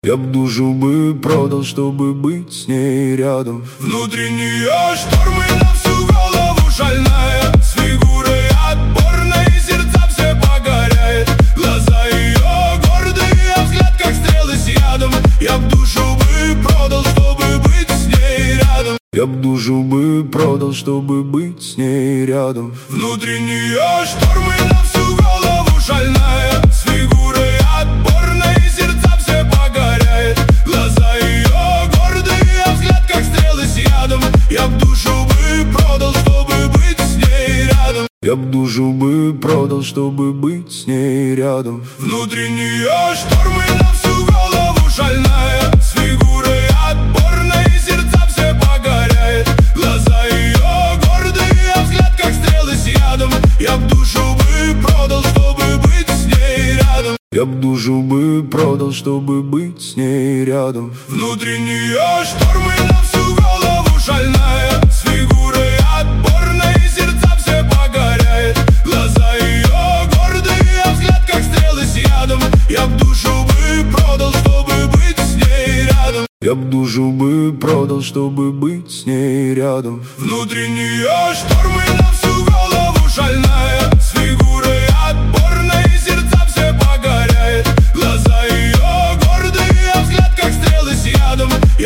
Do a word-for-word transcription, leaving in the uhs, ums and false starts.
Я б душу бы продал, чтобы быть с ней рядом. Внутренние штормы на всю голову шальная, с фигурой отборной сердца все погоряет. Глаза ее гордые, а взгляд как стрелы с ядом. Я б душу бы продал, чтобы быть с ней рядом. Я б душу бы продал, чтобы быть с ней рядом. Внутренние штормы на всю голову шальная, с фигурой отборной сердца все погоряет. Глаза ее гордые, а взгляд как стрелы с ядом. Я б душу бы продал, чтобы быть с ней рядом. Я б душу бы продал, чтобы быть с ней рядом. Внутренние штормы на всю голову шальная, с фигурой отборной сердца все погоряет. Глаза ее гордые, а взгляд как стрелы с ядом. Я б душу бы продал, чтобы быть с ней рядом. Я б душу бы продал, чтобы быть с ней рядом. Внутренние штормы на всю голову шальная, с фигурой отборной сердца все погоряет. Глаза ее гордые, а взгляд как стрелы с ядом. Я б душу бы продал, чтобы быть с ней рядом. Я б душу бы продал, чтобы быть с ней рядом. Внутренние штормы на всю голову шальная,